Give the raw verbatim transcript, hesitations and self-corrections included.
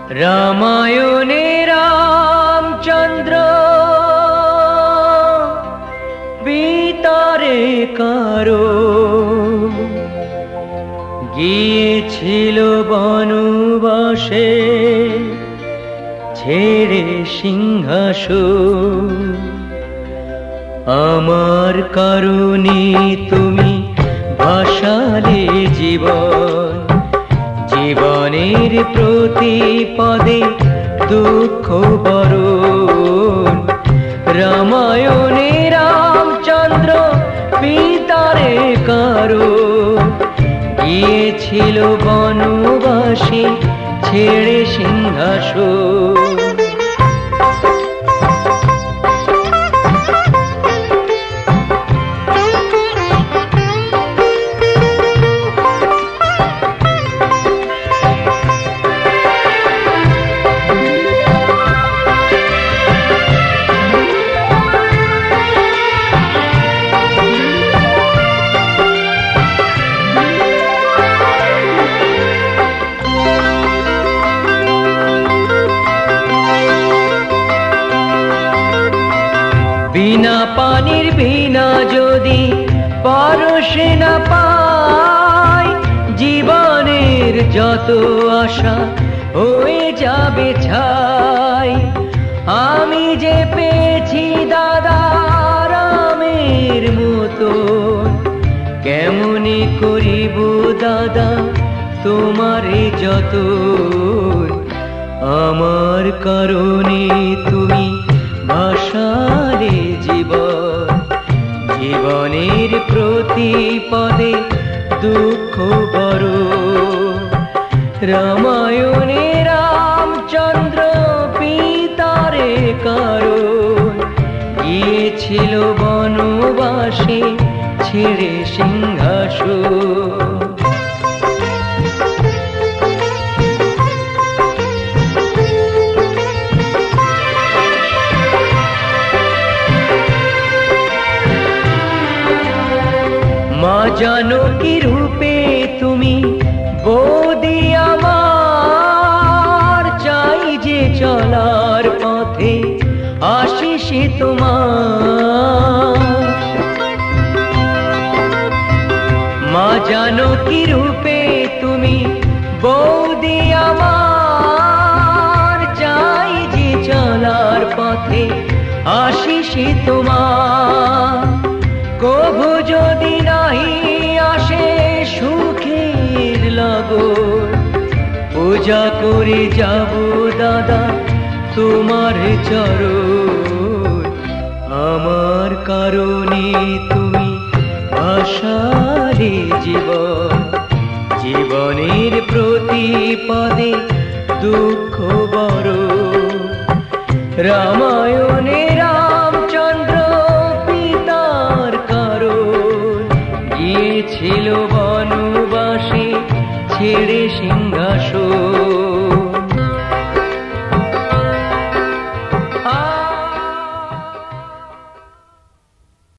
রামায়ণে রামচন্দ্র পিতারে কারো গিয়েছিল বনবাসে ছেড়ে সিংহাসন। আমার কারণে তুমি ভাসালে জীবন, জীবনের প্রতিপদে দুঃখ বরণ। রামায়ণে রামচন্দ্র পিতারে কারো গিয়েছিল বনবাসে ছেড়ে সিংহাসন। বিনা পানির বিনা যদি পরশে না পাই, জীবনের যত আশা হয়ে যাবে ছাই। আমি যে পেয়েছি দাদা রামের মতো, কেমনে করিব দাদা তোমারে যত। আমার কারণে তুমি ভাসালে জীবন, জীবনের প্রতিপদে দুঃখ বড়। রামায়ণে রামচন্দ্র পিতারে কারণ গিয়েছিল বনবাসে ছেড়ে সিংহাসন। মা জানকী রূপে তুমি বৌদি আমার, চাই যে চলার পথে আশিস তোমার। মা জানকী রূপে তুমি বৌদি আমার, চাই যে চলার পথে আশিস তোমার। কভু যদি নাহি আসে সুখের লাগন, পূজা করে যাব দাদা তোমার চরণ। আমার কারণে তুমি ভাসালে জীবন, জীবনের প্রতিপদে দুঃখ বড়। রামায়ণে রামচন্দ্র পিতার কারণ গিয়েছিল বনবাসে ছেড়ে সিংহাসন।